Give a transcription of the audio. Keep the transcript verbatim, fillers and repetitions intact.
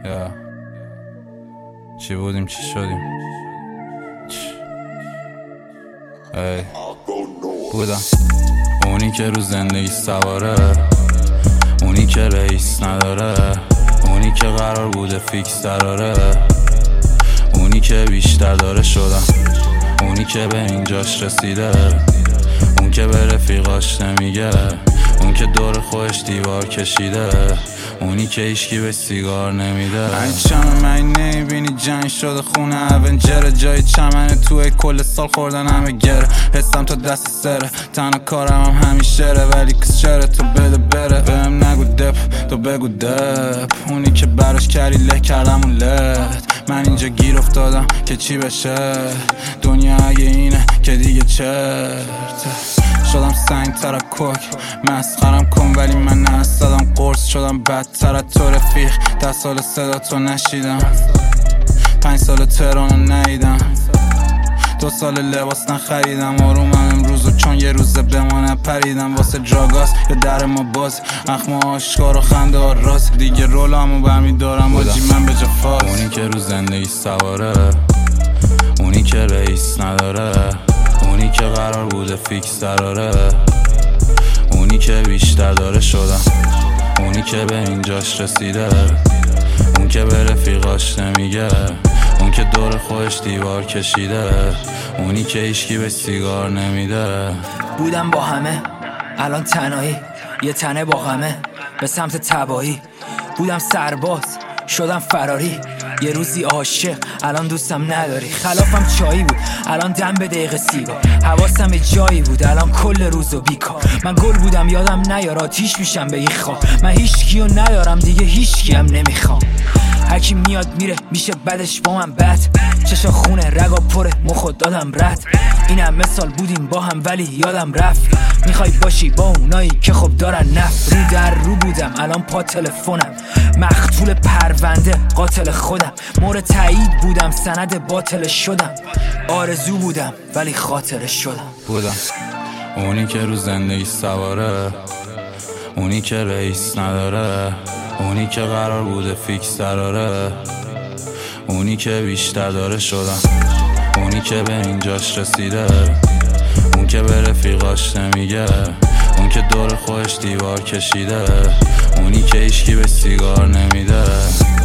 یا چی بودیم چی شدیم ای بودم اونی که رو زندگی سواره، اونی که رئیس نداره، اونی که قرار بوده فیکس دراره، اونی که بیشتر داره شدم، اونی که به اینجاش رسیده، اون که به رفیقاش نمیگه، اون که دور خودش دیوار کشیده، اونی که ایشکی به سیگار نمیده. من چمه من نمیبینی جنگ شده خونه اونجره، جای چمنه توی کل سال خوردن همه گره، حسم تا دست سره، تنها کارم هم همیشه ره، ولی کس چره تو بده بره، بهم نگو دپ تو بگو دپ، اونی که براش کری له کردم اون لت، من اینجا گیر افتادم که چی بشه، دنیا اگه اینه که دیگه چرته، شدم سنگ ترکک مسخرم کن ولی من نستادم، قرص شدم بدتر از تو رفیق، ده سال صدا تو نشیدم، پنج سال تهران ندیدم، دو سال لباس نخریدم، آرومم امروزو چون یه روزه بمانه پریدم، واسه جاگاز یا در ما باز اخم آشکار و خنده ها راست، دیگه رولامو برمیدارم آجی من به جا فاز. اونی که رو زندگی سواره، اونی که رئیس نداره، اونی که قرار بوده فیکس دراره، اونی که بیشتر داره شدم، اونی که به اینجاش رسیده، اون که به رفیقاش نمیگه، اون که دور خودش دیوار کشیده، اونی که ایشکی به سیگار نمیده. بودم با همه الان تنهایی، یه تنه با غمه به سمت تبایی، بودم سرباز شدم فراری، یه روزی عاشق الان دوستم نداری، خلافم چایی بود الان دم به دقیقه سیگار، حواسم به جایی بود الان کل روزو بیکار، من گل بودم یادم نیار آتیش میشم به این خواه، من هیچ کیو ندارم دیگه هیچ کیم نمیخوام، هرکی میاد میره میشه بدش با من بد، چشا خونه رگا پره مخو دادم رد، اینم مثال بودیم با هم ولی یادم رفت، میخوای باشی با اونایی که خب دارن نفت، رو در رو بودم الان پا تلفنم، مقتول پرونده قاتل خودم، مورد تایید بودم سند باطل شدم، آرزو بودم ولی خاطره شدم. بودم اونی که رو زندگی سواره، اونی که رئیس نداره، اونی که قرار بوده فیکس دراره، اونی که بیشتر داره شدم، اونی که به اینجاش رسیده، اون که به رفیقاش نمیگه، اون که دور خودش دیوار کشیده، اونی که ایشکی به سیگار نمیده.